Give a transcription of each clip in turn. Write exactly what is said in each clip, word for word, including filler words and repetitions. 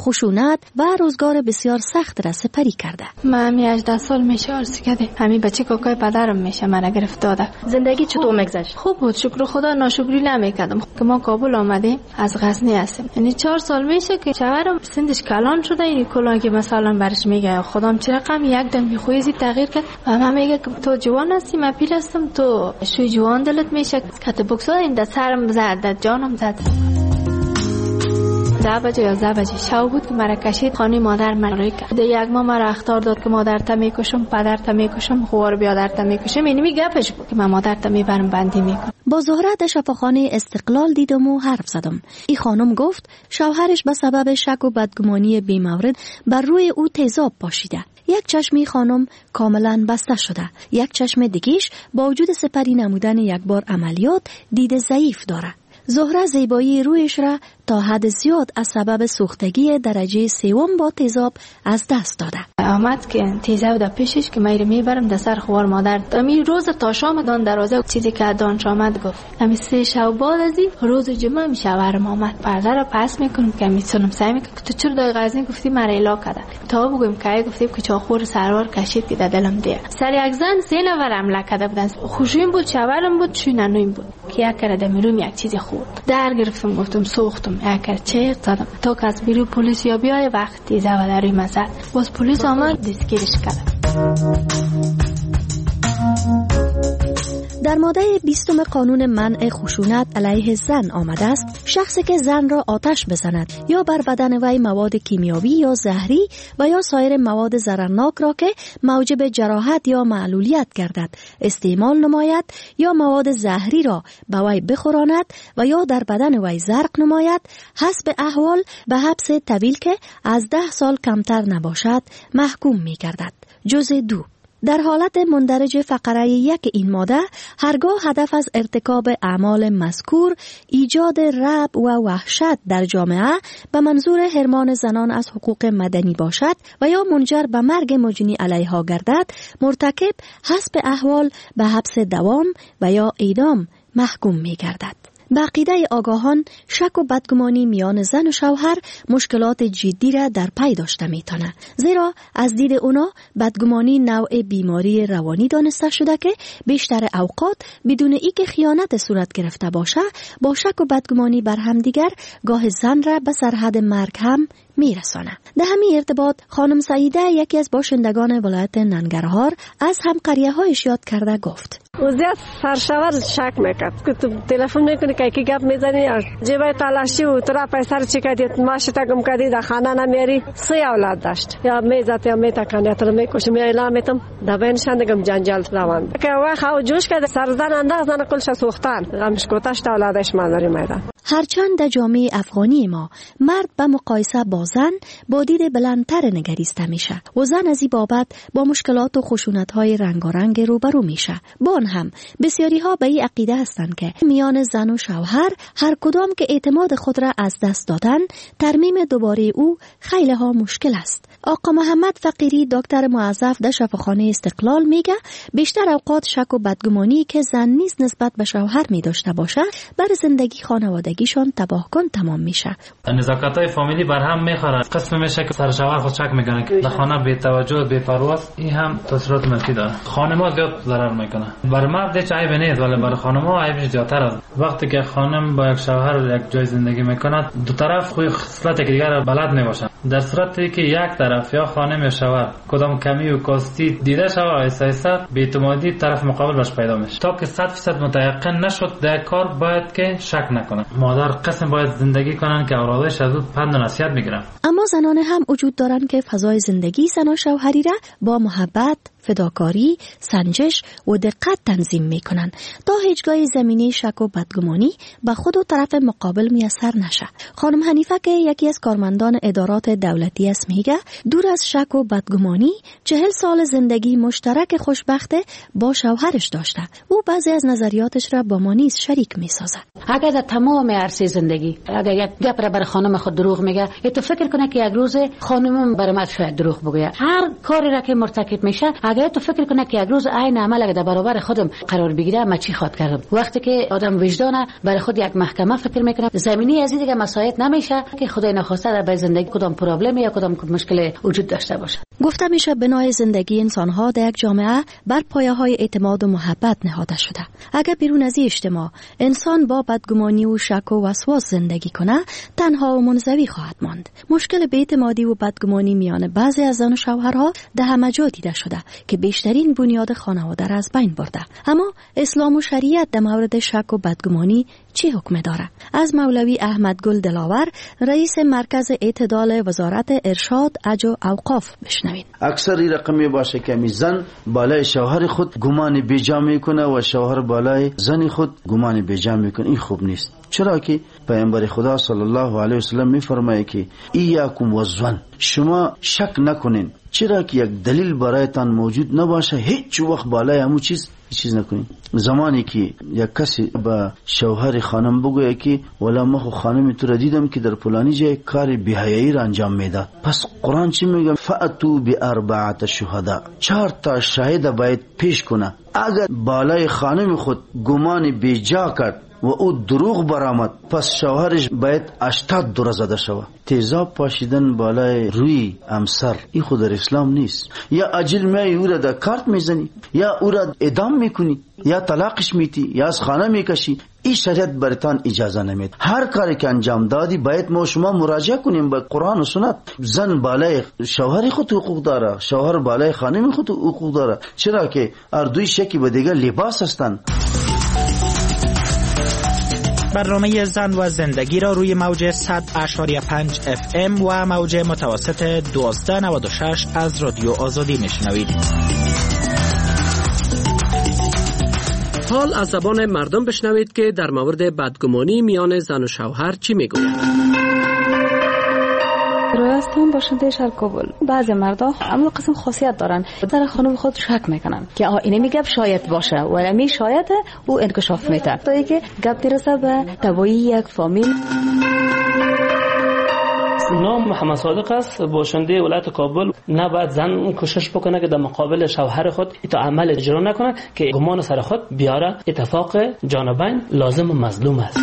خشونت و روزگار بسیار سخت را سپری کرده. من همی هجده سال میشه عرض کرده. همین بچه کاکای پدرم میشه من گرفت داده. زندگی چطور میگذشت؟ خوب بود، شکر خدا. ناشکری نمیکردم که ما کابل آمدیم، از غزنی هستیم. یعنی چهار سال میشه که شوهرم سندش کلان شده. این کلان که مثلا برش میگه خودم چه رقم یک دم خویزی تغییر کرد و من میگه که تو جوان هستی، من پیل هستم، تو شوی جوان دلت میشه. کت بوکس این دست سرم زد، دست جانم زد. ده بجه یا ده بجه شب بود که مرا کشید خانه مادر من روی کرد. یک ماه مرا اخطار داد که مادرت میکشم، پدرت میکشم، خوار بیادرت میکشم. اینی می گپش بود که من مادرت میبرم بندی میکنم. با زهره در شفاخانه استقلال دیدم و حرف زدم. این خانم گفت شوهرش به سبب شک و بدگمانی بی‌مورد بر روی او تیزاب پاشیده. یک چشمی خانم کاملا بسته شده، یک چشم دیگیش با وجود سپری نمودن یک بار عملیات دید ضعیف داره. زهره زیبایی رویش را تا حد زیاد از سبب سوختگی درجه سوم با تیزاب از دست داده. آمد که تیزاب در پیشش که میره میبرم در سر خوار مادر. امی روز تا شام دان دروازه چیزی که دانش آمد گفت. امی سه شب بعد از این روز جمعه می شوهرم آمد. پرده را پس میکنم که میتونم سعی میکنم که تو چرا در غزنی گفتی مرا الا کرده. تا بگم که گفتیم که چاخور سروار کشید که در دلم دیه. سر یک زن سه نفر حمله کرده بودن. خوشویم بود، شوهرم بود، شونانویم بود. که یک کرده میروم یک چیزی خورد. در گرفتم گفتم سوختم. اگر چه زدم تا که از بیرو پلیس یا بیای وقتی زوا داری مزد باز پلیس آمد دستگیرش کرد. در ماده بیستم قانون منع خشونت علیه زن آمده است شخصی که زن را آتش بزند یا بر بدن وی مواد کیمیاوی یا زهری و یا سایر مواد ضررناک را که موجب جراحت یا معلولیت گردد استعمال نماید یا مواد زهری را به وی بخوراند و یا در بدن وی زرق نماید حسب احوال به حبس طویل که از ده سال کمتر نباشد محکوم می گردد. جزء دو در حالت مندرج فقره یک این ماده هرگاه هدف از ارتکاب اعمال مذکور ایجاد رعب و وحشت در جامعه به منظور حرمان زنان از حقوق مدنی باشد و یا منجر به مرگ مجنی علیها گردد مرتکب حسب احوال به حبس دوام و یا اعدام محکوم می گردد. به عقیده آگاهان شک و بدگمانی میان زن و شوهر مشکلات جدی را در پی داشته میتونه، زیرا از دید اونا بدگمانی نوع بیماری روانی دانسته شده که بیشتر اوقات بدون ای که خیانت صورت گرفته باشه با شک و بدگمانی بر همدیگر گاه زن را به سرحد مرگ هم میرسانه. در همین ارتباط خانم سعیده یکی از باشندگان ولایت ننگرهار از هم قریه هایش یاد کرده گفت او زیاد سرشور شک میکرد که تو تلفن میکنی که کی گپ میزنی جیبای تلاشی و ترا پیسر چی کردی ماش تگم کردی در خانه نمیاری سه اولاد داشت یا میزات یا میتکن یا میکشم یا اعلام میتم در بینشان دگم جنجال روان که وای خو جوش کرد سرزن انداز زن کلش سوختن غمش کوتاش تا اولادش مادری میدن. هرچند در جامعه افغانی ما مرد به مقایسه با زن با دید بلندتر نگریسته میشه و زن از این بابت با مشکلات و خشونت‌های رنگارنگ روبرو میشه. با هم بسیاری ها به این عقیده هستند که میان زن و شوهر هر کدام که اعتماد خود را از دست دادن ترمیم دوباره او خیلی ها مشکل است. آقا محمد فقیری دکتر موظف در شفاخانه استقلال میگه بیشتر اوقات شک و بدگمانی که زن نیز نسبت به شوهر می داشته باشه بر زندگی خانوادگیشان تباه کن تمام میشه. نزاکت‌های فامیلی بر هم میخوره. قسم میشه که سر شوهر خود شک میکنه که در خانه بی توجه بی پروا، این هم تاثیرات منفی داره. خانم‌ها زیاد ضرر میکنه. برای مرد هیچ عیبی نیست ولی برای خانم‌ها عیبش زیادتر است. وقتی که خانم با یک شوهر یک جای زندگی میکنه دو طرف خوی خصلت یکدیگر را بلد نباشند. در صورتی که یک طرف یا خانم یا شوهر کدام کمی و کاستی دیده شود آیسته آیسته بی‌اعتمادی طرف مقابل باش پیدا میشه. تا که صد درصد متیقن نشد در کار باید که شک نکنه. مادر قسم باید زندگی کنن که اولادش از او پند و نصیحت میگیرن. اما زنان هم وجود دارن که فضای زندگی زن و شوهری را با محبت، فداکاری، سنجش و دقت تنظیم میکنن تا هیچگاه زمینه شک و بدگمانی به خود و طرف مقابل میسر نشه. خانم حنیفه که یکی از کارمندان ادارات دولتی است میگه دور از شک و بدگمانی چهل سال زندگی مشترک خوشبخته با شوهرش داشته. او بعضی از نظریاتش را با ما نیز شریک میسازه. اگر در تمام عرصه زندگی اگر یک گپ را برای خانم خود دروغ میگه تو فکر کنه که یک روز خانمم برای من شاید دروغ بگه. هر کاری را که مرتکب میشه اگر تو فکر کنه که یک روز عین عمل اگه در برابر خودم قرار بگیره من چی خواد کردم. وقتی که آدم وجدانه برای خود یک محکمه فکر میکنه زمینی از این دیگه مسایت نمیشه که خدای نخواسته در زندگی کدام پرابلم یا کدام مشکل وجود داشته باشه. گفته میشه بنای زندگی انسان‌ها در یک جامعه بر پایه‌های اعتماد و محبت نهاده شده. اگر بیرون از این اجتماع انسان با بدگمانی و شک و وسواس زندگی کنه، تنها و منزوی خواهد ماند. مشکل بی‌اعتمادی و بدگمانی میان بعضی از زن و شوهرها در همه جا دیده شده که بیشترین بنیاد خانواده را از بین برده. اما اسلام و شریعت در مورد شک و بدگمانی چی حکم داره؟ از مولوی احمد گل دلاور، رئیس مرکز اعتدال وزارت ارشاد اج و اوقاف بشنوید. اکثر این رقمی باشه که می زن بالای شوهر خود گمان بیجا میکنه و شوهر بالای زن خود گمان بیجا میکنه. این خوب نیست. چرا که پیامبر خدا صلی الله علیه و سلم میفرمایه که ایاکم والظن، شما شک نکنین، چرا که یک دلیل برایتان موجود نباشه هیچ وقت بالای همون چیز چیز نکنین. زمانی که یک کسی به شوهر خانم بگویه که والا ما خو خانم تو را دیدم که در فلانی جای کار بی‌حیایی را انجام میداد، پس قرآن چی میگه؟ فاتو باربعه شهدا، چهار تا شاهد باید پیش کنه. اگر بالای خانم خود گمان بیجا کرد و او دروغ برآمد، پس شوهرش باید هشتاد دوره زده شود. تیزاب پاشیدن بالای روی همسر این خود در اسلام نیست. یا اجل می او را در کارت میزنی، یا او را اعدام میکنی، یا طلاقش میتی، یا از خانه میکشی. این شریعت برتان اجازه نمید. هر کاری که انجام دادی باید ما شما مراجعه کنیم به قرآن و سنت. زن بالای شوهر خود حقوق داره، شوهر بالای خانم خود حقوق داره. چرا که هر دوی شکی به دیگر لباس هستند. برنامه زن و زندگی را روی موج صد اشاری پنج اف ام و موج متوسط دوازده نود و شش از رادیو آزادی میشنوید. حال از زبان مردم بشنوید که در مورد بدگمانی میان زن و شوهر چی میگویند. رویاستان باشنده شهر کابل، بعضی مردا اما قسم خاصیت دارن، در خانم خود شک میکنن که آها اینه میگه شاید باشه و امی شاید او انکشاف میده تا اینکه گپ میرسه به تبایی یک فامیل. نام محمد صادق است، باشنده ولایت کابل. نه بعد زن کوشش بکنه که در مقابل شوهر خود ایتا عمل اجرا نکنه که گمان سر خود بیاره. اتفاق جانبین لازم و مظلوم است.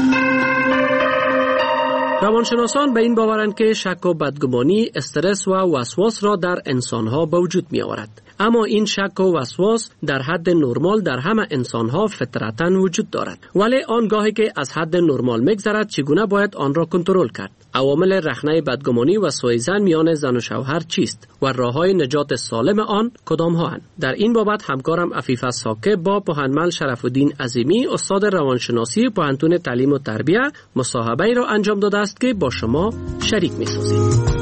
روانشناسان به این باورند که شک و بدگمانی استرس و وسواس را در انسانها به وجود می آورد. اما این شک و وسواس در حد نرمال در همه انسانها فطرتاً وجود دارد. ولی آنگاهی که از حد نرمال میگذرد چگونه باید آن را کنترل کرد؟ عوامل رخنه بدگمانی و سوءظن میان زن و شوهر چیست و راههای نجات سالم آن کدام ها هستند؟ در این بابت همکارم عفیفه ساکه با پوهنمند شرف الدین عظیمی استاد روانشناسی پوهنتون تعلیم و تربیت مصاحبه را انجام داده است که با شما شریک می‌سازیم.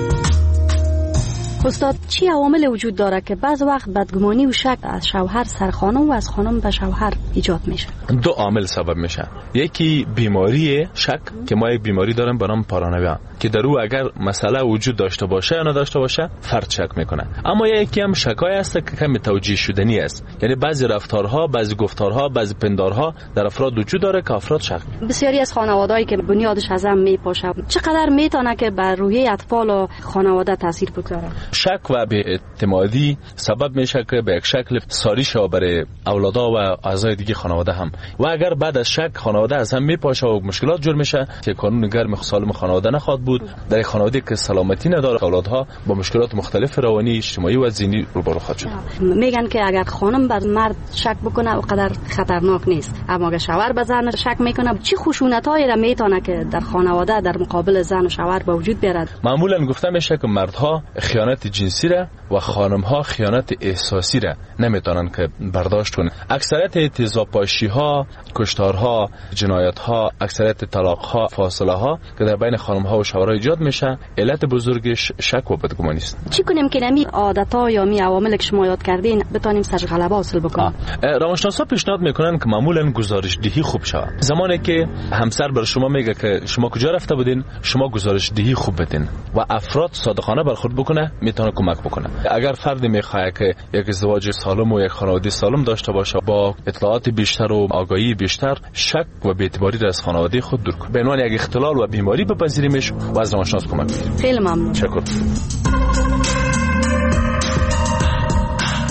استاد، چی عوامل وجود داره که بعض وقت بدگمانی و شک از شوهر سر خانم و از خانم به شوهر ایجاد میشه؟ دو عامل سبب میشه. یکی بیماری شک که ما یک بیماری داریم به نام پارانویا که در او اگر مسئله وجود داشته باشه یا نداشته باشه فرد شک میکنه. اما یکی هم شکای است که کمی توجیه شدنی است، یعنی بعضی رفتارها، بعضی گفتارها، بعضی پندارها در افراد وجود داره که افراد شک میکنه. بسیاری از خانواده‌ای که بنیادش از هم میپاشه چقدر میتونه که بر روحیه اطفال و خانواده تاثیر بگذاره؟ شک و به اعتمادی سبب میشه که به یک شکل ساری شود برای اولادا و اعضای دیگه خانواده هم. و اگر بعد از شک خانواده از هم میپاشه و مشکلات جور میشه که قانون گرم سالم خانواده نخواد بود، در خانواده که سلامتی نداره اولادها با مشکلات مختلف روانی، اجتماعی و ذهنی روبرو خواهد شد. میگن که اگر خانم بر مرد شک بکنه اونقدر خطرناک نیست، اما اگر شوهر به زن شک میکنه چه خشونتایی را میتونه که در خانواده در مقابل زن و شوهر به وجود بیارد؟ معمولا گفته میشه که مردها خیانت جنسی را و خانمها خیانت احساسی را نمیتونن که برداشت کنن. اکثریت تیزابپاشی ها، کشتارها، جنایت ها، اکثریت طلاق ها، فاصله ها که در بین خانم ها و شوهرها ایجاد میشه، علت بزرگش شک و بدگمانی است. چی کنیم که نمی عادت ها یا می عوامل که شما یاد کردین بتونیم سر غلبه حاصل بکنیم؟ روانشناسا پیشنهاد میکنن که معمولا گزارش دهی خوب شود. زمانی که همسر بر شما میگه که شما کجا رفته بودین، شما گزارش دهی خوب بدین و افراد صادقانه برخورد بکنه، میتونه کمک بکنه. اگر فردی میخواد که یک ازدواج سالم و یک خانواده سالم داشته باشه با اطلاعات بیشتر و آگاهی بیشتر، شک و بی‌اعتباری را از خانواده خود دور کنه. به عنوان یک اختلال و بیماری بپذیریمش و از روانشناس کمک بگیریم. خیلی ممنون. شکر.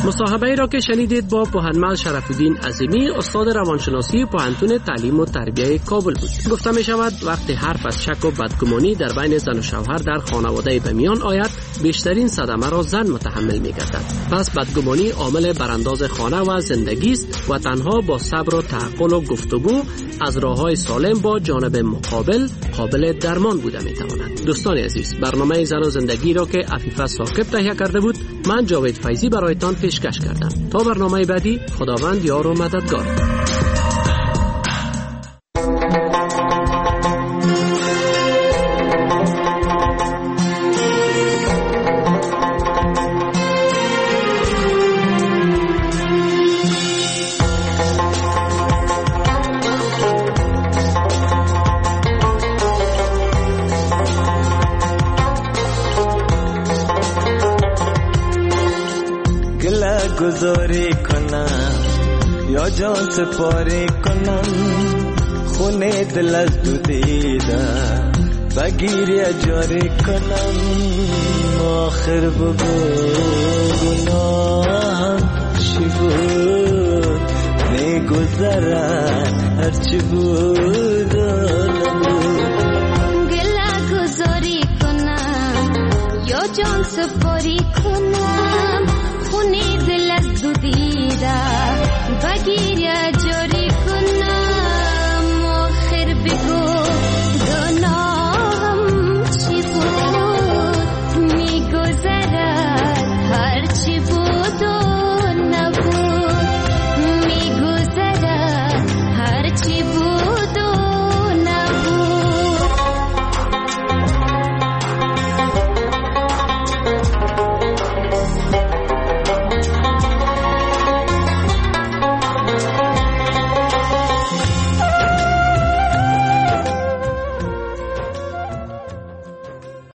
مصاحبه ای را که شنیدید با پوهنمل شرف‌الدین عظیمی استاد روانشناسی پوهنتون تعلیم و تربیه کابل بود. گفته می شود وقتی حرف از شک و بدگمانی در بین زن و شوهر در خانواده به میان آید بیشترین صدمه را زن متحمل می گردد. پس بدگمانی عامل برانداز خانه و زندگی است و تنها با صبر و تعقل و گفتگو از راه‌های سالم با جانب مقابل قابل درمان بوده می تواند. دوستان عزیز، برنامه زن و زندگی را که عفیفه ثاقب تهیه کرده بود، من جاوید فیضی برایتان پیشکش کردم. تا برنامه بعدی، خداوند یار و مددگار. گذاری کنم یا جان سپاری کنم، خونه دل از دو دیده بگیری جاری کنم. آخر بگو گناهم چی بود، میگذرد هرچی بود گله گذاری کنم یا جان سپاری کنم،